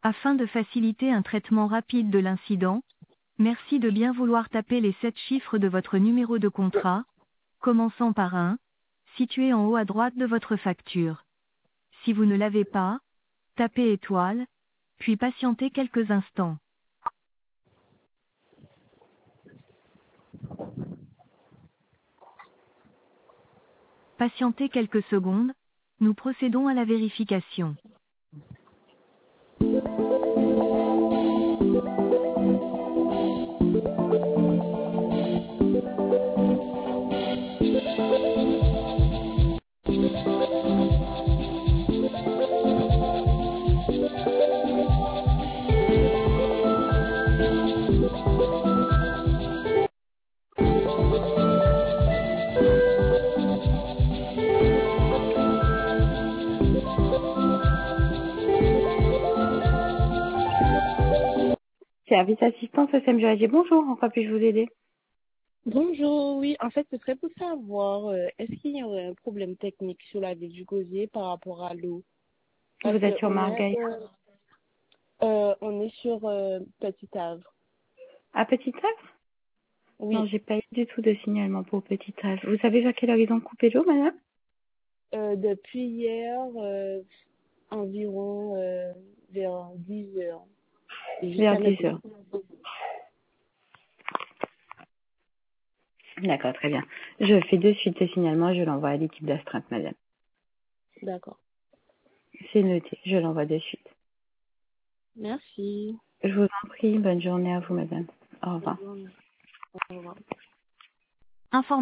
Afin de faciliter un traitement rapide de l'incident, merci de bien vouloir taper les 7 chiffres de votre numéro de contrat, commençant par 1, situé en haut à droite de votre facture. Si vous ne l'avez pas, tapez étoile, puis patientez quelques instants. Patientez quelques secondes, nous procédons à la vérification. Service assistance SMGAG, bonjour, en quoi puis-je vous aider? Bonjour, oui, en fait, ce serait pour savoir, est-ce qu'il y aurait un problème technique sur la ville du Gosier par rapport à l'eau? Vous Parce êtes sur qu'on Margate. on est sur Petit Havre. À Petite-Havre? Non, Oui, j'ai pas eu du tout de signalement pour Petite-Havre. Vous savez à quelle heure ils ont coupé l'eau, madame? depuis hier, environ vers 10 heures. Et Vers jusqu'à 10 maintenant. heures. D'accord, très bien. Je fais de suite le signalement, je l'envoie à l'équipe d'astreinte, madame. D'accord. C'est noté, je l'envoie de suite. Merci. Je vous en prie, bonne journée à vous, madame. Au Bonne revoir. journée. Au revoir.